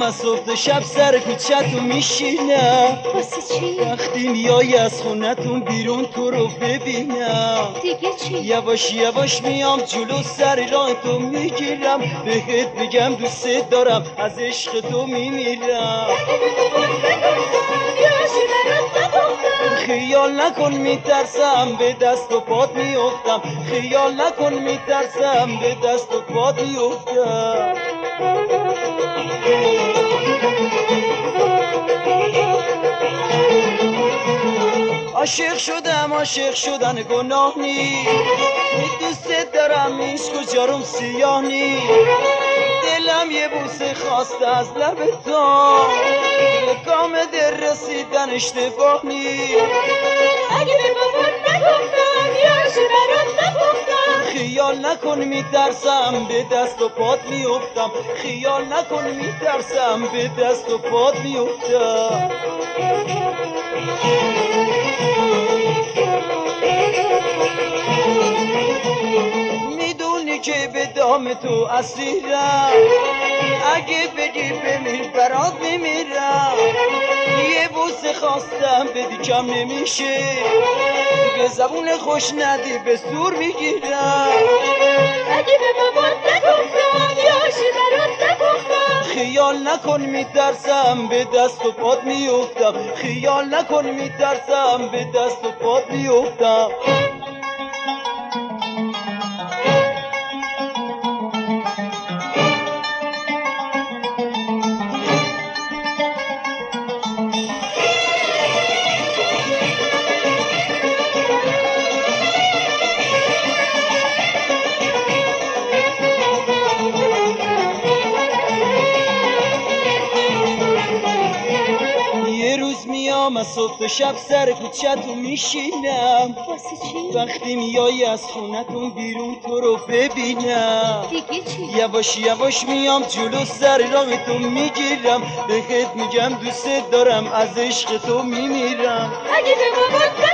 از صبح شب سر کوچه‌تون میشینم. واسه چی؟ وقتی میای از خونتون بیرون تو رو ببینم. دیگه چی؟ یواش یواش میام جلو سر راه تو میگیرم، بهت میگم دوست دارم از عشق تو میمیرم. خیال نکن میترسم به دست و پات میافتم، خیال نکن میترسم به دست و پات میافتم. عاشق شدم عاشق شدن گناه نی، دوست دارم عشق و جارم سیاه نی. دلم یه بوسه خواسته از لب تو، کام دل رسیدن اشتباه نی. اگه به بابات نگفتم یارشو برات نپختم. خیال نکن میترسم به دست و پات میافتم، خیال نکن میترسم به دست و پات میافتم. میدونی که به دام تو اسیرم، اگه بگی بمیر برات میمیرم. یه بوسه خواستم بدی کم نمیشه، به زبون خوش ندی به سور میگیرم. اگه به بابات نگفتم یارشو برات نپختم. خیال نکن میترسم به دست و پات میافتم، خیال نکن میترسم به دست و پات میافتم. یه روز میام از صبح شب سر کوچه‌تون میشینم. واسه چی؟ وقتی میای از خونتون بیرون تو رو ببینم. دیگه چی؟ یواش یواش میام جلو سر راهتون میگیرم، بهت میگم دوست دارم از عشق تو میمیرم. اگه به بابات